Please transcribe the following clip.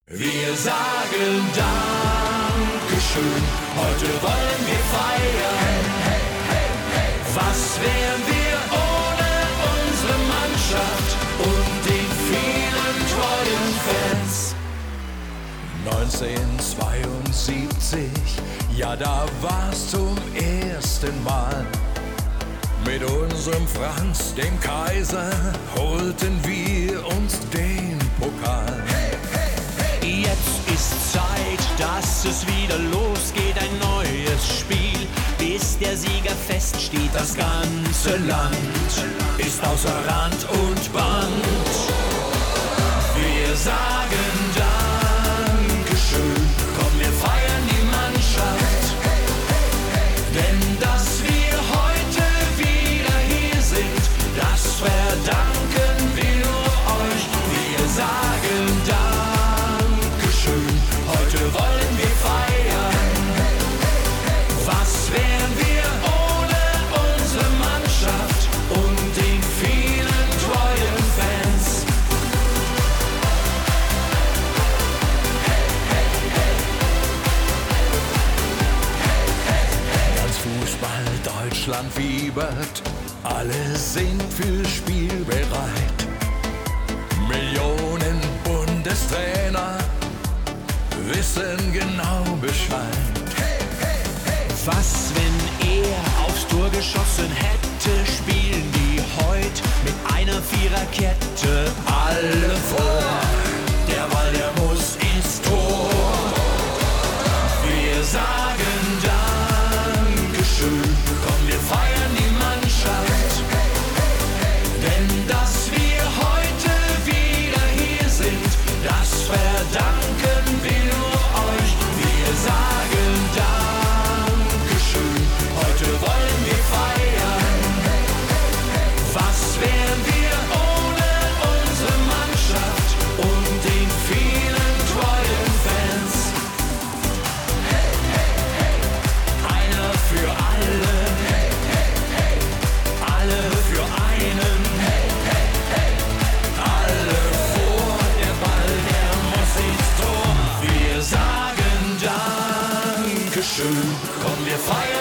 Wir sagen Dankeschön, heute wollen wir feiern. Hey, hey, hey, hey. Was wären wir ohne unsere Mannschaft und den vielen treuen Fans? 1972, ja da war's zum ersten Mal. Mit unserem Franz, dem Kaiser, holten wir uns den Pokal. Hey, hey, hey. Jetzt ist Zeit, dass es wieder losgeht, ein neues Spiel. Bis der Sieger feststeht, das ganze Land ist außer Rand und Band. Wir sagen Dankeschön, komm, wir feiern die Mannschaft. Hey, hey, hey, hey. Denn dass wir heute wieder hier sind, das verdanken wir nur euch. Wir sagen Dankeschön, heute wollen wir feiern. Was wären wir ohne unsere Mannschaft und den vielen treuen Fans? Als Fußball Deutschland fiebert, alle sind fürs Spiel bereit. Millionen Bundestrainer wissen genau Bescheid. Was, wenn er aufs Tor geschossen hätte, spielen die heut mit einer Viererkette alle vor. Der Ball, der muss ins Tor. Wir sagen Dankeschön, komm, wir feiern die Mannschaft. Denn dass wir heute wieder hier sind, das verdanken wir nur euch. Wir sagen Dankeschön, heute wollen wir feiern. Was wären wir ohne unsere Mannschaft und den vielen treuen Fans? Hey, hey, hey. Einer für alle, hey, hey, hey. Alle für einen, hey, hey, hey. Alle vor, der Ball, der muss ins Tor. Wir sagen Dankeschön, komm, wir feiern